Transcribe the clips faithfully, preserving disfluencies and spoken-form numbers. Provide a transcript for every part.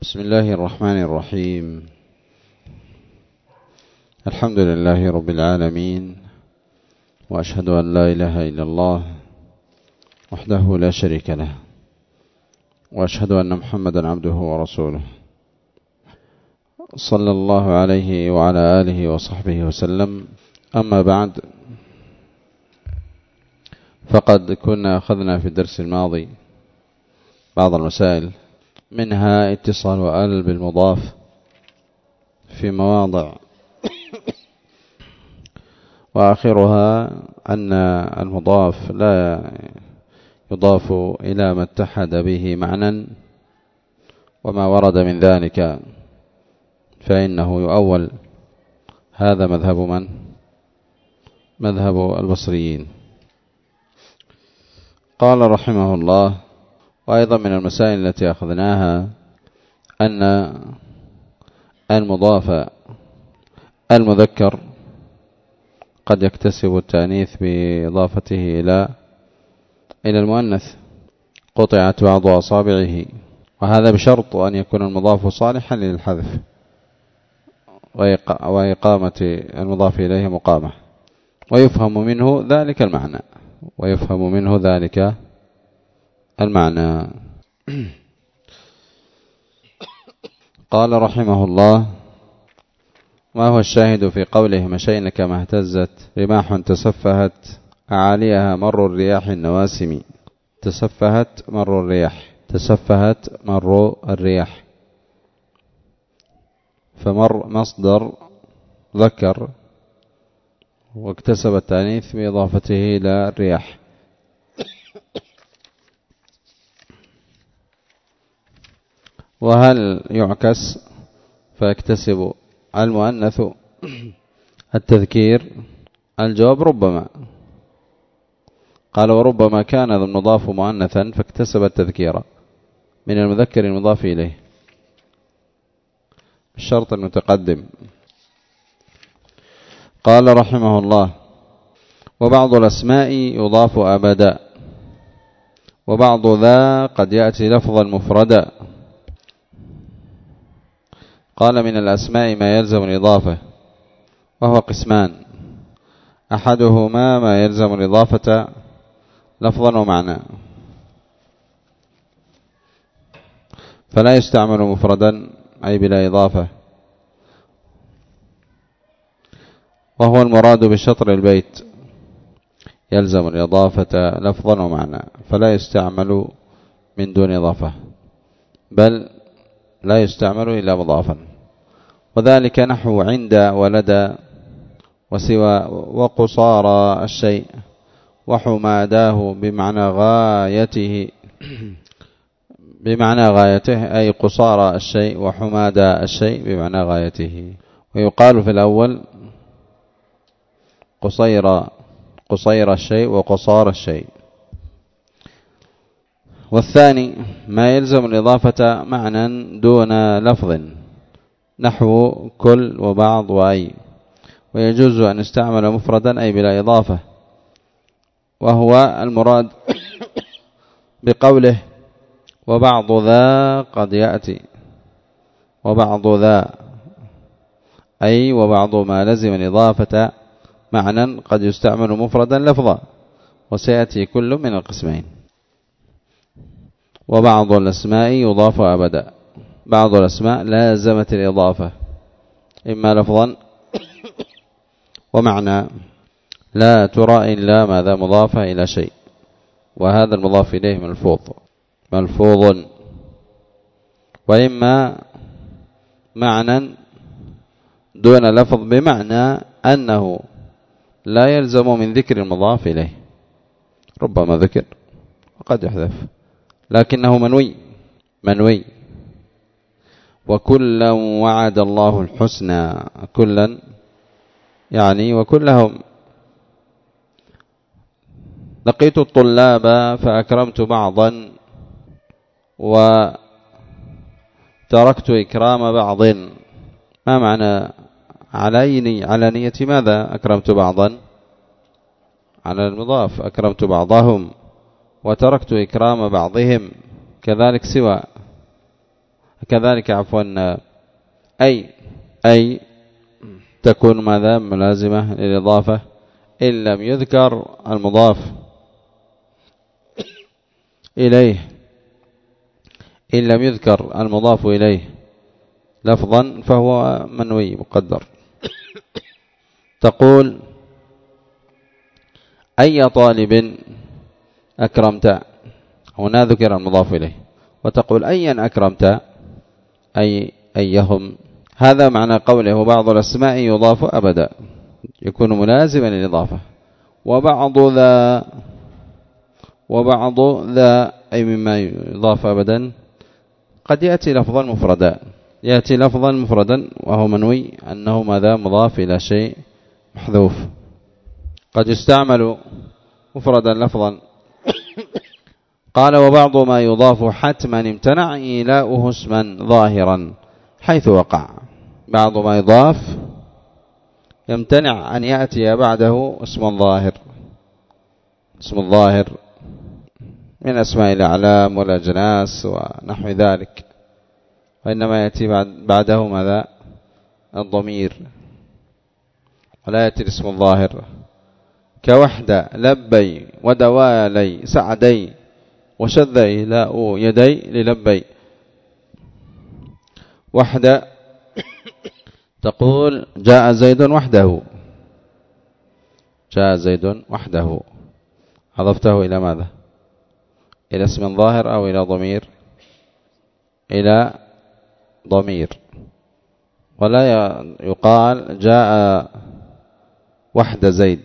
بسم الله الرحمن الرحيم. الحمد لله رب العالمين، وأشهد أن لا إله إلا الله وحده لا شريك له، وأشهد أن محمدا عبده ورسوله، صلى الله عليه وعلى آله وصحبه وسلم. أما بعد، فقد كنا أخذنا في الدرس الماضي بعض المسائل، منها اتصال آل بالمضاف في مواضع، وآخرها أن المضاف لا يضاف إلى ما اتحد به معنى، وما ورد من ذلك فإنه يؤول. هذا مذهب من؟ مذهب البصريين. قال رحمه الله: وأيضا من المسائل التي أخذناها أن المضاف المذكر قد يكتسب التأنيث بإضافته إلى إلى المؤنث، قطعت بعض أصابعه، وهذا بشرط أن يكون المضاف صالحا للحذف وإقامة المضاف إليه مقامة، ويفهم منه ذلك المعنى ويفهم منه ذلك المعنى. قال رحمه الله: ما هو الشاهد في قوله مشينا كما اهتزت رماح تسفهت أعاليها مر الرياح النواسم؟ تسفهت مر الرياح، تسفهت مر الرياح، فمر مصدر ذكر واكتسب التأنيث بإضافته إلى الرياح. وهل يعكس فيكتسب المؤنث التذكير؟ الجواب: ربما. قال: وربما كان المضاف مؤنثا فاكتسب التذكير من المذكر المضاف إليه، الشرط المتقدم. قال رحمه الله: وبعض الأسماء يضاف أبدا، وبعض ذا قد يأتي لفظا مفردا. قال: من الأسماء ما يلزم الإضافة، وهو قسمان: أحدهما ما يلزم الإضافة لفظا ومعنى، فلا يستعمل مفردا أي بلا إضافة، وهو المراد بشطر البيت، يلزم الإضافة لفظا ومعنى، فلا يستعمل من دون إضافة، بل لا يستعمل إلا مضافا. وذلك نحو عند ولدى وسوى وقصارى الشيء وحماداه بمعنى غايته بمعنى غايته أي قصارى الشيء، وحمادى الشيء بمعنى غايته. ويقال في الأول قصير قصير الشيء وقصار الشيء. والثاني ما يلزم الإضافة معنى دون لفظ، نحو كل وبعض وأي، ويجوز أن يستعمل مفردا أي بلا إضافة، وهو المراد بقوله وبعض ذا قد يأتي، وبعض ذا أي وبعض ما لزم الإضافة معنى قد يستعمل مفردا لفظا، وسيأتي كل من القسمين. وبعض الأسماء يضاف أبدا، بعض الأسماء لازمت الإضافة إما لفظا ومعنى، لا ترى إلا ماذا مضاف إلى شيء، وهذا المضاف إليه ملفوظ ملفوظ وإما معنى دون لفظ، بمعنى أنه لا يلزم من ذكر المضاف إليه، ربما ذكر وقد يحذف، لكنه منوي منوي وكلا وعد الله الحسنى، كلا يعني وكلهم. لقيت الطلاب فأكرمت بعضا وتركت إكرام بعض. ما معنى عليني على نية ماذا أكرمت بعضا؟ على المضاف، أكرمت بعضهم وتركت إكرام بعضهم. كذلك سوى كذلك عفوا أي أي تكون ماذا ملازمة للإضافة إن لم يذكر المضاف إليه إن لم يذكر المضاف إليه لفظا فهو منوي مقدر. تقول أي طالب أكرمت، هنا ذكر المضاف إليه، وتقول أيا أكرمت أي أيهم. هذا معنى قوله وبعض الأسماء يضاف أبدا، يكون ملازما للإضافة. وبعض ذا وبعض ذا أي مما يضاف أبدا قد يأتي لفظا مفردا، يأتي لفظا مفردا وهو منوي أنه ماذا مضاف إلى شيء محذوف. قد يستعمل مفردا لفظا. قال وبعض ما يضاف حتما امتنع إيلاؤه اسما ظاهرا حيث وقع. بعض ما يضاف يمتنع أن يأتي بعده اسم ظاهر، اسم الظاهر من أسماء الأعلام والأجناس ونحو ذلك، وإنما يأتي بعده ماذا الضمير ولا يأتي الاسم الظاهر، كوحدة لبي ودوالي سعدي وشذي لا يدي للبي. وحدة تقول جاء زيد وحده، جاء زيد وحده، أضفته إلى ماذا؟ إلى اسم ظاهر أو إلى ضمير؟ إلى ضمير. ولا يقال جاء وحد زيد،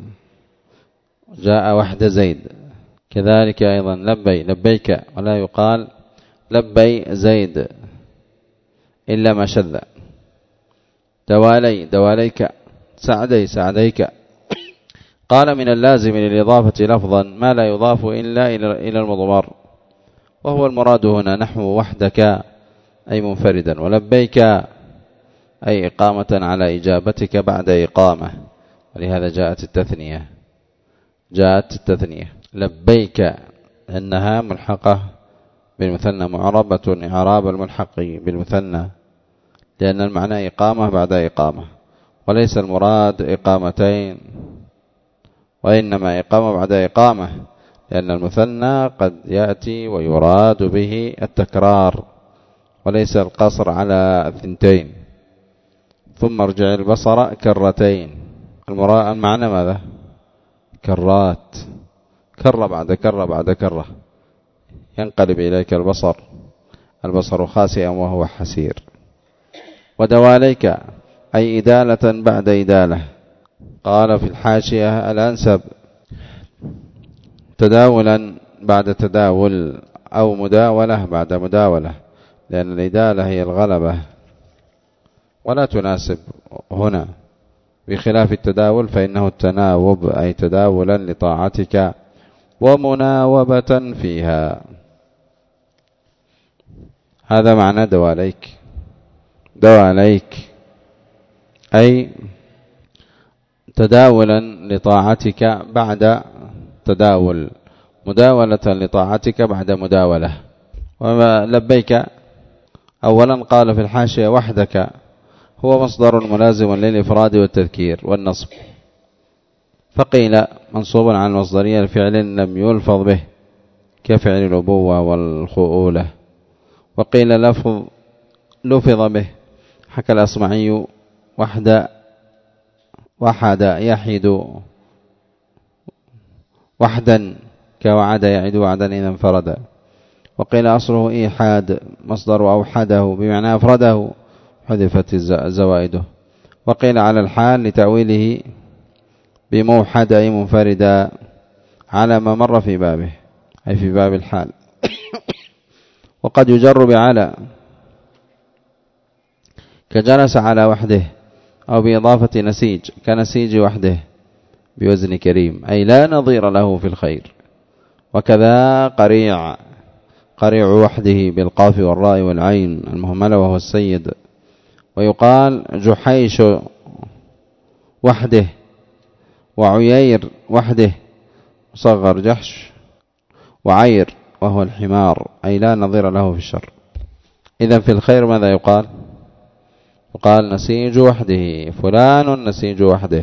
جاء وحد زيد. كذلك أيضا لبي لبيك، ولا يقال لبي زيد إلا ما شذ. دوالي دواليك، سعدي سعديك. قال من اللازم للإضافة لفظا ما لا يضاف إلا إلى المضمر، وهو المراد هنا نحو وحدك أي منفردا، ولبيك أي إقامة على إجابتك بعد إقامة، ولهذا جاءت التثنية، جاءت التثنية لبيك أنها ملحقة بالمثنى، معربة إعراب الملحق بالمثنى، لأن المعنى إقامة بعد إقامة، وليس المراد إقامتين، وإنما إقامة بعد إقامة، لأن المثنى قد يأتي ويراد به التكرار وليس القصر على الثنتين. ثم ارجع البصر كرتين، المعنى ماذا؟ كرات، كرة بعد كرة بعد كرة، ينقلب إليك البصر، البصر خاسئا وهو حسير. ودواليك أي إدالة بعد إدالة. قال في الحاشية الأنسب تداولا بعد تداول، أو مداولة بعد مداولة، لأن الإدالة هي الغلبة ولا تناسب هنا، بخلاف التداول فإنه التناوب أي تداولا لطاعتك ومناوبة فيها. هذا معنى دواليك. دواليك أي تداولا لطاعتك بعد تداول، مداولة لطاعتك بعد مداولة. وما لبيك أولا قال في الحاشية وحدك هو مصدر ملازم للإفراد والتذكير والنصب، فقيل منصوب عن المصدرية لفعل لم يلفظ به كفعل الأبوة والخؤولة، وقيل لفظ لفظ به، حكى الأصمعي وحد وحد يحد وحدا كوعد يعد وعدا إذا انفرد. وقيل أصله إيحاد مصدر أوحده بمعنى أفرده حذفت زوائده. وقيل على الحال لتأويله بموحد أي منفردا على ما مر في بابه أي في باب الحال. وقد يجر بعلى كجلس على وحده، أو بإضافة نسيج كنسيج وحده بوزن كريم أي لا نظير له في الخير. وكذا قريع قريع وحده بالقاف والراء والعين المهملة وهو السيد. ويقال جحيش وحده، وعيير وحده مصغر جحش، وعير وهو الحمار أي لا نظير له في الشر. إذن في الخير ماذا يقال؟ يقال نسيج وحده، فلان نسيج وحده،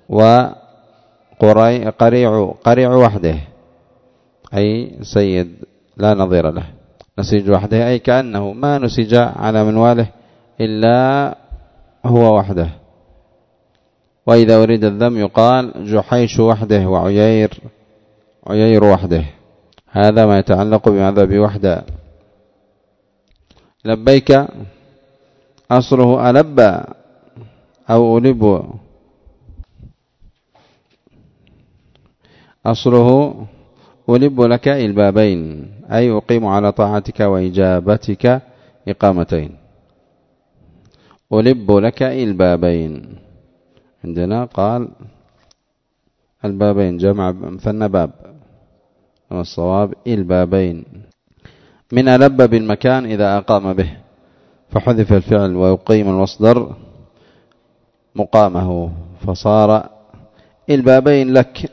وقريع قريع وحده، أي سيد لا نظير له. نسيج وحده أي كأنه ما نسج على منواله إلا هو وحده. وإذا أريد الذم يقال جحيش وحده وعيير عيير وحده. هذا ما يتعلق بماذا؟ بوحده. لبيك أصله ألبى أو ألب، أصله ألب لك البابين، أي أقيم على طاعتك وإجابتك إقامتين. ألب لك البابين، عندنا قال البابين جمع مثنى باب، والصواب البابين. من ألب بالمكان إذا أقام به، فحذف الفعل ويقيم المصدر مقامه، فصار البابين لك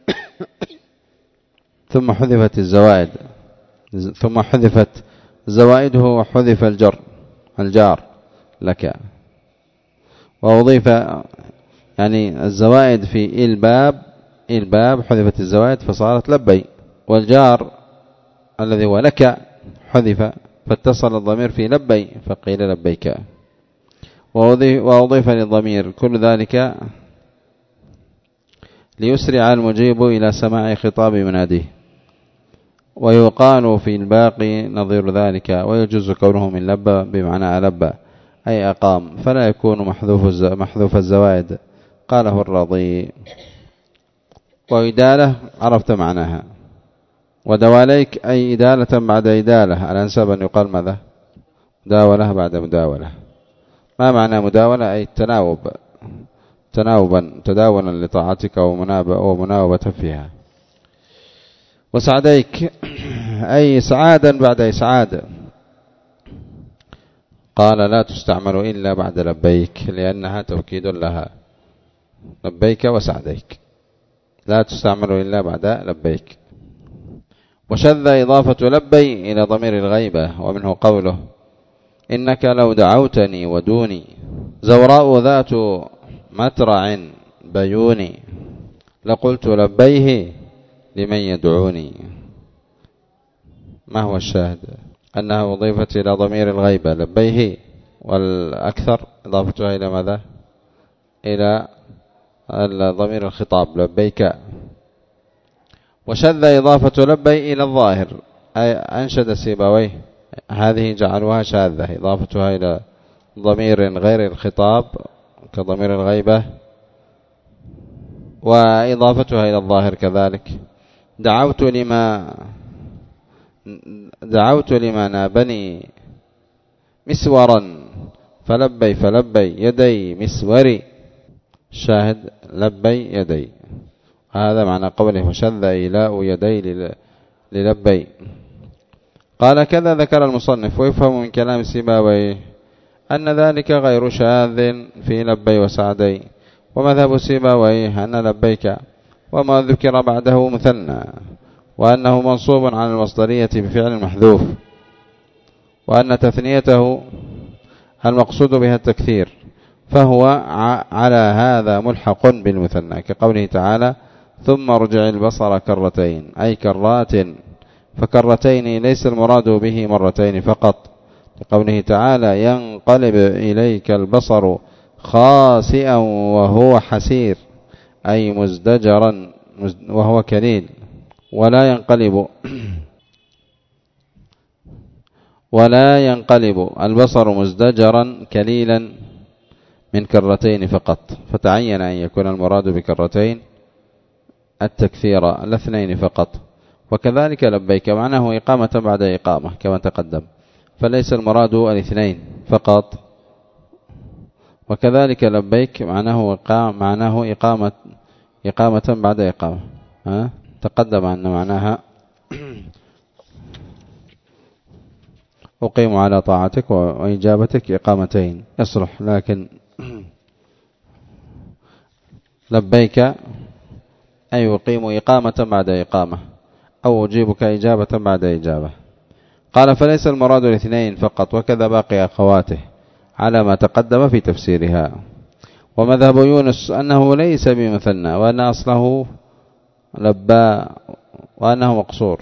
ثم حذفت الزوائد، ثم حذفت زوائده وحذف الجر الجار لك، وأضيف يعني الزوائد في الباب الباب حذفت الزوائد فصارت لبي، والجار الذي هو لك حذف فاتصل الضمير في لبي فقيل لبيك. وأضيف للضمير كل ذلك ليسرع المجيب إلى سماع خطاب مناديه، ويقال في الباقي نظير ذلك، ويجوز كونه من لبى بمعنى ألبى أي أقام، فلا يكون محذوف محذوف الزوائد. قاله الرضي. وإدالة عرفت معناها، ودواليك أي إدالة بعد إدالة، الأنسب أن يقال ماذا؟ مداولة بعد مداولة. ما معنى مداولة؟ أي التناوب، تناوبا تداولا لطاعتك ومناوبة فيها. وسعديك أي سعادا بعد إسعاد، قال لا تستعمل إلا بعد لبيك لأنها توكيد لها، لبيك وسعديك لا تستعمل إلا بعد لبيك. وشذ إضافة لبي إلى ضمير الغيبة، ومنه قوله إنك لو دعوتني ودوني زوراء ذات مترع بيوني لقلت لبيه لمن يدعوني. ما هو الشاهد؟ أنها أضيفت إلى ضمير الغيبة لبيه، والأكثر إضافتها إلى ماذا؟ إلى ضمير الخطاب لبيك. وشذ إضافة لبي إلى الظاهر، أي أنشد سيبويه هذه جعلوها شاذة، إضافتها إلى ضمير غير الخطاب كضمير الغيبة، وإضافتها إلى الظاهر كذلك. دعوت لما دعوت لما نابني مسورا فلبي فلبي يدي مسوري، الشاهد لبي يدي. هذا معنى قوله وشذ إيلاء يدي للبي. قال كذا ذكر المصنف. ويفهم من كلام سيبويه أن ذلك غير شاذ في لبي وسعدي، ومذهب سيبويه أن لبيك وما ذكر بعده مثنى، وأنه منصوب على المصدرية بفعل محذوف، وأن تثنيته المقصود بها التكثير، فهو على هذا ملحق بالمثنى، كقوله تعالى ثم ارجع البصر كرتين أي كرات، فكرتين ليس المراد به مرتين فقط، كقوله تعالى ينقلب إليك البصر خاسئا وهو حسير أي مزدجرا وهو كليل، ولا ينقلب ولا ينقلب البصر مزدجرا كليلا من كرتين فقط، فتعين أن يكون المراد بكرتين التكثير الاثنين فقط. وكذلك لبيك معناه إقامة بعد إقامة كما تقدم، فليس المراد الاثنين فقط. وكذلك لبيك معناه معناه إقامة إقامة بعد إقامة، ها تقدم أن معناها أقيم على طاعتك وإجابتك إقامتين يصلح، لكن لبيك أي أقيم إقامة بعد إقامة، أو أجيبك إجابة بعد إجابة. قال فليس المراد الاثنين فقط وكذا باقي أخواته على ما تقدم في تفسيرها. ومذهب يونس أنه ليس بمثنى وأن أصله لبى وأنه مقصور،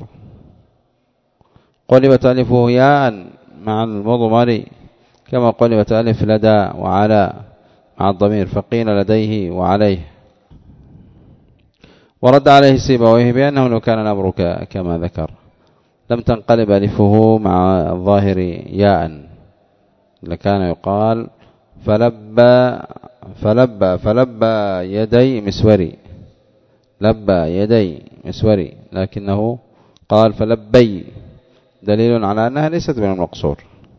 قلبت ألفه ياء مع المضمر كما قلبت ألف لدى وعلى مع الضمير، فقيل لديه وعليه. ورد عليه سيبويه بأنه لو كان الأمر كما ذكر لم تنقلب ألفه مع الظاهر ياء، لكان يقال فلبى فلبى فلبى يدي مسوري، لبى يدي مسوري، لكنه قال فلبي، دليل على أنها ليست من المقصور.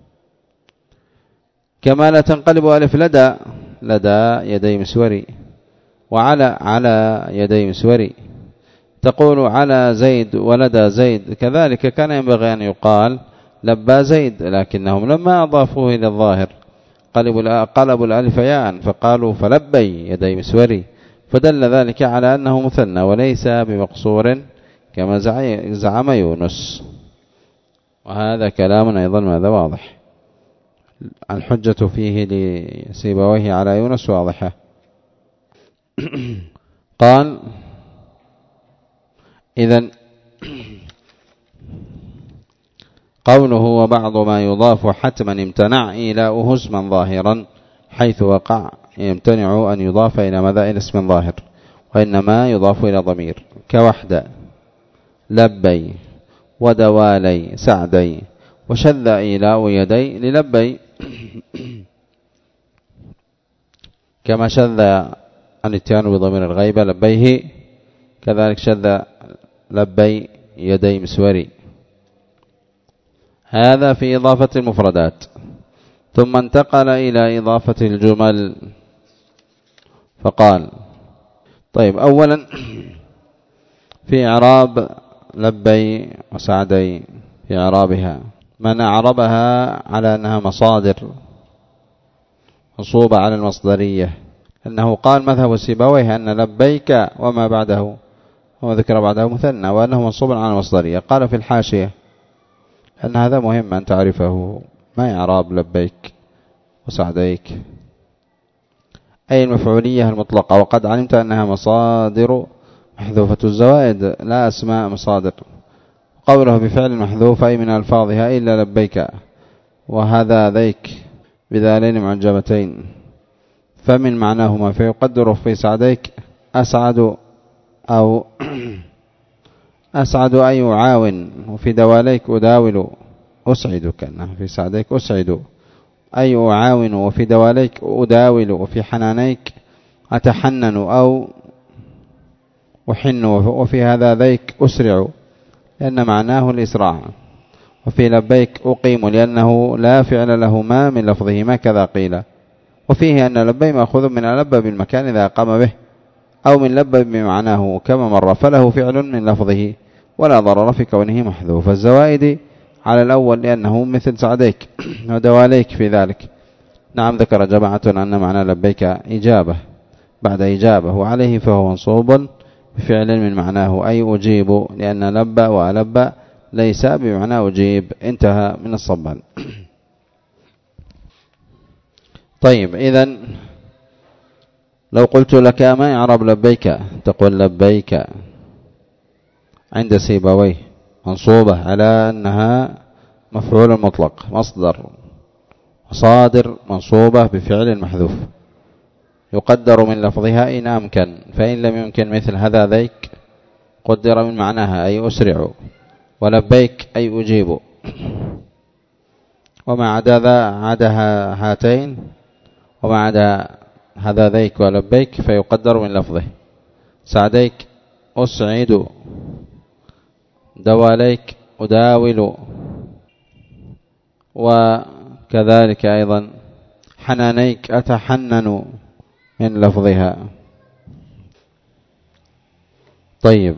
كما لا تنقلب ألف لدى لدى يدي مسوري، وعلى على يدي مسوري، تقول على زيد ولدى زيد، كذلك كان ينبغي أن يقال لبى زيد، لكنهم لما أضافوه إلى الظاهر قلبوا الألف ياء فقالوا فلبي يدي مسوري، فدل ذلك على أنه مثنى وليس بمقصور كما زعم يونس. وهذا كلام أيضا ماذا واضح، الحجة فيه لسيبويه على يونس واضحة. قال إذن قوله وبعض ما يضاف حتما امتنع إيلاؤه اسما ظاهرا، حيث وقع يمتنع أن يضاف إلى ماذا إلى اسم ظاهر، وإنما يضاف إلى ضمير كوحدة لبي ودوالي سعدي، وشذ إيلاء يدي للبي كما شذ الاتيان بضمير الغيبة لبيه، كذلك شذ لبي يدي مسوري. هذا في إضافة المفردات. ثم انتقل إلى إضافة الجمل فقال طيب أولا في إعراب لبي وسعدي، في إعرابها من أعربها على أنها مصادر منصوبة على المصدرية، أنه قال مذهب سيبويه أن لبيك وما بعده وما ذكر بعده مثنى وأنه منصوب على المصدرية. قال في الحاشية أن هذا مهم أن تعرفه، ما إعراب لبيك وسعديك، أي المفعولية المطلقة، وقد علمت أنها مصادر محذوفة الزوائد لا أسماء مصادر. قوله بفعل محذوف أي من ألفاظها إلا لبيك وهذا ذيك بذالين معجبتين، فمن معناهما فيقدر في سعديك أسعد أو أسعد أي أعاون، وفي دواليك أداول أسعدك، في سعديك أسعد أي أعاون، وفي دواليك أداول، وفي حنانيك أتحنن أو أحن، وفي هذا ذيك أسرع لأن معناه الإسراع، وفي لبيك أقيم لأنه لا فعل له ما من لفظه ما كذا قيل، وفيه أن لبي مأخوذ من لب بالمكان إذا قام به، أو من لب بمعناه كما مر، فله فعل من لفظه ولا ضرر في كونه محذوف الزوائد على الأول لأنه مثل سعديك ودواليك في ذلك. نعم ذكر جماعة أن معنى لبيك إجابة بعد إجابة، وعليه فهو منصوب بفعل من معناه أي أجيب، لأن لب وألب ليس بمعنى أجيب. انتهى من الصبان. طيب إذن لو قلت لك ما يعرب لبيك تقول لبيك عند سيبويه منصوبة على أنها مفعول مطلق مصدر، صادر منصوبة بفعل محذوف يقدر من لفظها إن أمكن، فإن لم يمكن مثل هذا ذيك قدر من معناها أي أسرع، ولبيك أي أجيب، وما عدا ذا عدها هاتين وما عدا هذا ذيك ولبيك فيقدر من لفظه. سعديك أسعد، دواليك أداول، وكذلك أيضا حنانيك أتحنن من لفظها. طيب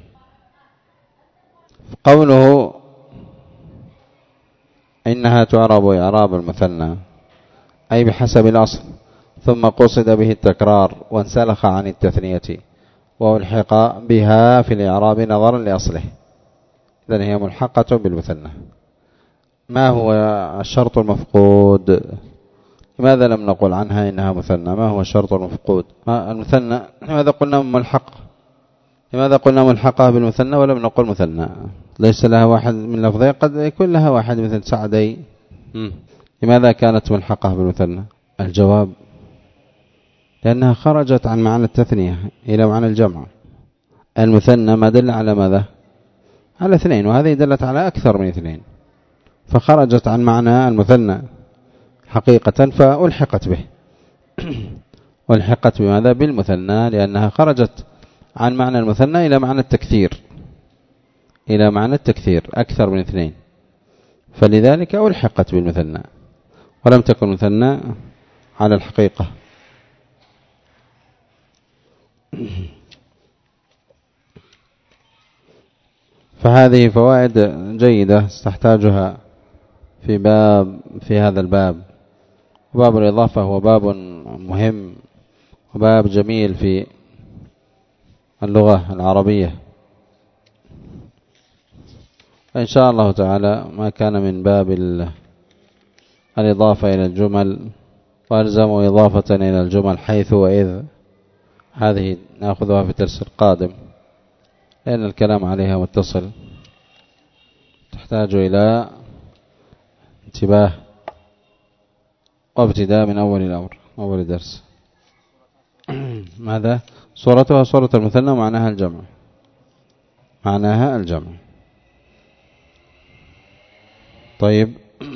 قوله إنها تعرب إعراب المثنى أي بحسب الأصل، ثم قصد به التكرار وانسلخ عن التثنية والحق بها في الإعراب نظرا لأصله، إذن هي ملحقة بالمثنى. ما هو الشرط المفقود؟ لماذا لم نقل عنها إنها مثنى؟ ما هو الشرط المفقود؟ ما المثنى لماذا قلنا ملحق؟ لماذا قلنا ملحقة بالمثنى ولم نقل مثنى؟ ليس لها واحد من لفظين، قد يكون لها واحد مثل سعدي. لماذا كانت ملحقة بالمثنى؟ الجواب لأنها خرجت عن معنى التثنية إلى معنى الجمع. المثنى ما دل على ماذا؟ على اثنين، وهذه دلت على أكثر من اثنين، فخرجت عن معنى المثنى حقيقة فألحقت به. ألحقت بماذا؟ بالمثنى، لأنها خرجت عن معنى المثنى إلى معنى التكثير، إلى معنى التكثير أكثر من اثنين، فلذلك ألحقت بالمثنى ولم تكن مثنى على الحقيقة. فهذه فوائد جيدة تحتاجها في باب في هذا الباب. باب الإضافة هو باب مهم وباب جميل في اللغة العربية. إن شاء الله تعالى ما كان من باب الإضافة إلى الجمل وألزم إضافة إلى الجمل حيث وإذ، هذه نأخذها في الدرس القادم لأن الكلام عليها متصل، تحتاج إلى انتباه وابتداء من أول الأمر، أول الدرس. ماذا؟ صورتها صورة المثنى ومعناها الجمع، معناها الجمع. طيب،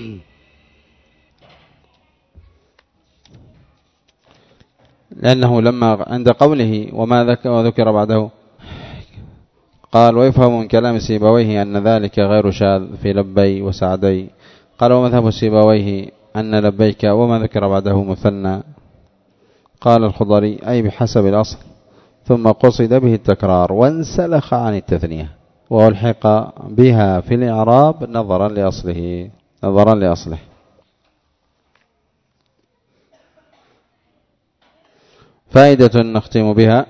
لأنه لما عند قوله وما ذكر بعده قال ويفهم من كلام سيبويه أن ذلك غير شاذ في لبي وسعدي. قال ومذهب سيبويه أن لبيك وما ذكر بعده مثنى. قال الخضري أي بحسب الأصل، ثم قصد به التكرار وانسلخ عن التثنية والحق بها في الإعراب نظرا لأصله نظرا لأصله. فائدة نختم بها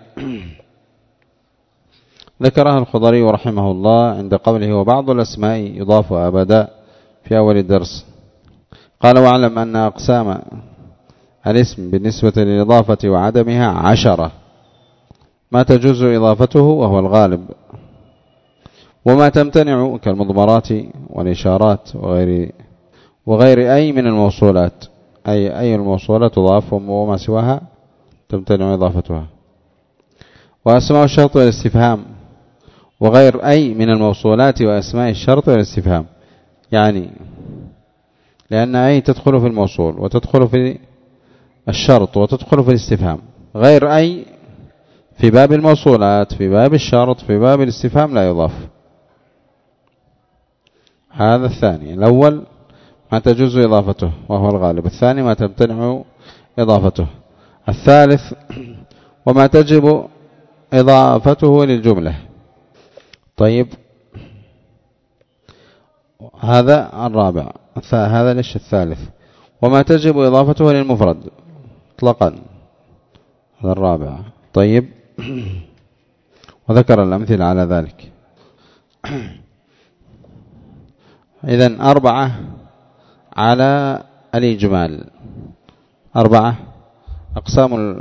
ذكرها الخضري رحمه الله عند قوله وبعض الأسماء يضاف أبدا في أول الدرس. قال واعلم أن أقسام الاسم بالنسبة للإضافة وعدمها عشرة، ما تجوز إضافته وهو الغالب، وما تمتنع كالمضمرات والإشارات وغير وغير أي من الموصولات، أي أي الموصولات تضاف وما سواها تمتنع إضافتها. وأسماء الشرط والاستفهام وغير أي من الموصولات وأسماء الشرط والاستفهام، يعني لأن أي تدخل في الموصول وتدخل في الشرط وتدخل في الاستفهام، غير أي في باب الموصولات في باب الشرط في باب الاستفهام لا يضاف. هذا الثاني. الأول ما تجوز إضافته وهو الغالب، الثاني ما تمتنع إضافته، الثالث وما تجب إضافته للجملة. طيب، هذا الرابع. هذا ليش الثالث؟ وما تجب إضافته للمفرد اطلاقا، هذا الرابع. طيب، وذكر الأمثلة على ذلك. إذن أربعة على الإجمال، أربعة أقسام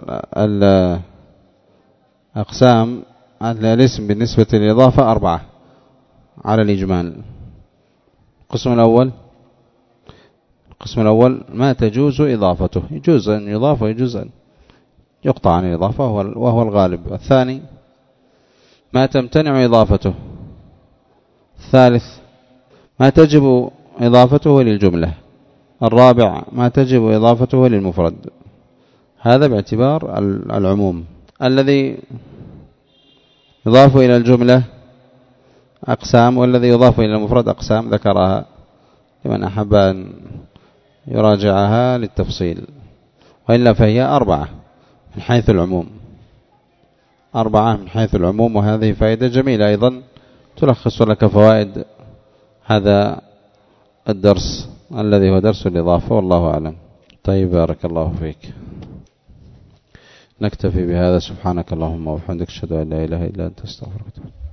أقسام الاسم بالنسبة للإضافة أربعة على الإجمال. القسم الأول القسم الأول ما تجوز إضافته، يجوز أن يضاف ويجوز أن يقطع عن الإضافة وهو الغالب. الثاني ما تمتنع إضافته. الثالث ما تجب إضافته للجملة. الرابع ما تجب إضافته للمفرد. هذا باعتبار العموم. الذي يضاف إلى الجملة أقسام، والذي يضاف إلى المفرد أقسام ذكرها لمن أحب أن يراجعها للتفصيل، وإلا فهي أربعة من حيث العموم، أربعة من حيث العموم. وهذه فائدة جميلة أيضا تلخص لك فوائد هذا الدرس الذي هو درس الإضافة، والله أعلم. طيب، بارك الله فيك. نكتفي بهذا. سبحانك اللهم وبحمدك، أشهد أن لا إله إلا أنت، أستغفرك.